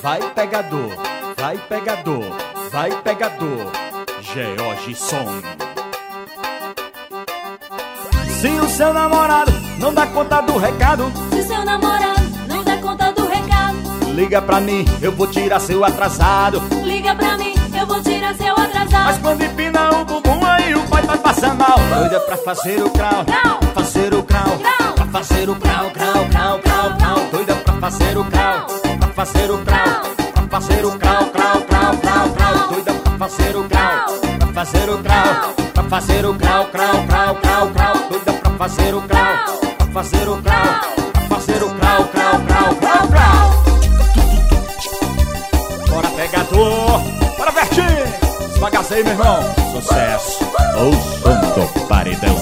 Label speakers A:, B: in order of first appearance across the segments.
A: vai pegador, vai pegador, vai pegador, George Som. Se o seu namorado não dá conta do recado,
B: se seu namorado não dá conta do recado,
A: liga pra mim, eu vou tirar seu atrasado.
B: liga pra mim, eu vou tirar seu atrasado.
A: Mas quando empina o bumbum aí o pai vai passar mal. Doida pra fazer o crau, fazer o crau, pra fazer o crau, crau, crau, crau, crau. Doida pra fazer o crau, pra fazer o crau, pra fazer o crau, crau, crau, crau, crau. Doida pra fazer o crau, pra fazer o crau, pra fazer o crau, crau, crau, crau, crau. Doida pra fazer o crau, pra fazer o crau, pra fazer o crau, crau, crau, crau, crau. Bora pegador, bora Vertinho, esbagaça aí, meu irmão. Sucesso, o som do paredão.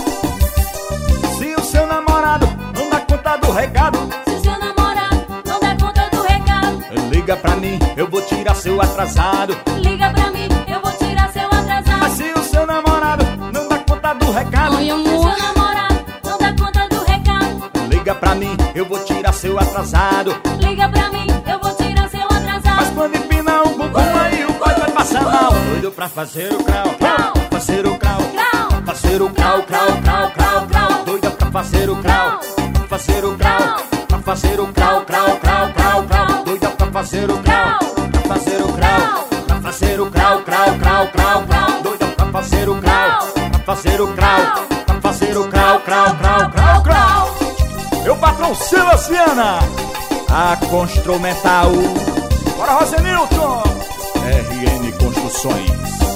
A: Se o seu namorado não dá conta do recado,
B: se seu namorado não dá conta do recado,
A: liga pra mim, eu vou tirar seu atrasado.
B: liga pra mim, eu vou tirar seu atrasado.
A: Mas se o seu namorado não dá conta do recado,
B: Se seu namorado não dá conta do recado,
A: liga pra mim, eu vou tirar seu atrasado.
B: liga pra mim, eu vou tirar seu atrasado.
A: Mas quando empina o bumbum aí o pai vai passar mal. Doido pra fazer o crau, fazer o crau, fazer o crau, crau, crau, crau, crau. Doida pra fazer o crau, fazer o crau, pra fazer o crau, crau, crau, crau, crau. Doida pra fazer o crau, pra fazer o crau, pra fazer o crau, crau, crau, crau, crau. Doida pra fazer o crau, pra fazer o crau, pra fazer o crau, crau, crau, crau, crau. Meu patrão Silas Viana, a Construmental. Bora, Rosenilton! RN Construções.